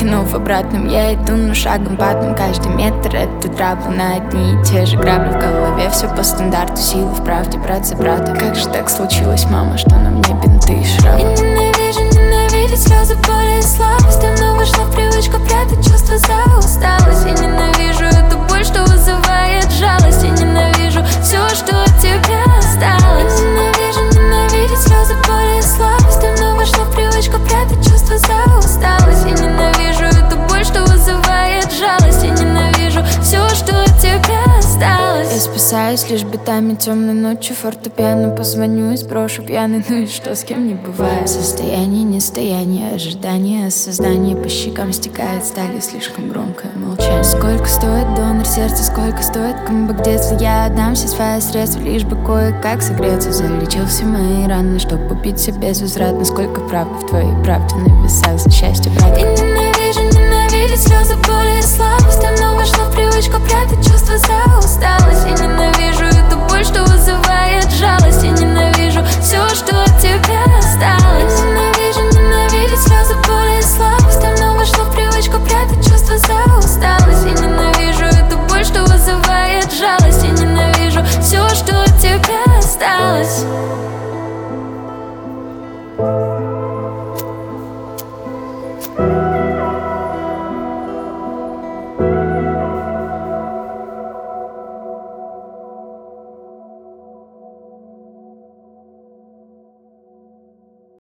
но в обратном я иду, но шагом потом. Каждый метр это травы на одни и те же грабли в голове. Все по стандарту, силы в правде, брат за брата. Как же так случилось, мама, что на мне бинты и шрамы? Я ненавижу ненавидеть слезы, боли и слабость. Давно вошла в привычку прятать чувства за усталость. Я ненавижу эту боль, что вызывает жалость. Я ненавижу все, что от тебя осталось. Я ненавижу ненавидеть слезы, боли и слабость. Давно вошла в привычку прятать чувства за усталость. Я ненавижу эту боль, что вызывает жалость. Я ненавижу все, что от тебя осталось. Я спасаюсь лишь битами темной ночью. Фортепиано позвоню и сброшу пьяный. Ну и что, с кем не бывает. Состояние, нестояние, ожидание, осознание. По щекам стекает стали, слишком громкое молчание. Сколько стоит донор сердца, сколько стоит камбэк детства? Я отдам все свои средства, лишь бы кое-как согреться. Залечил все мои раны, чтоб убить себя безвозвратно. Сколько правды в твоей правде на весах за счастье брата.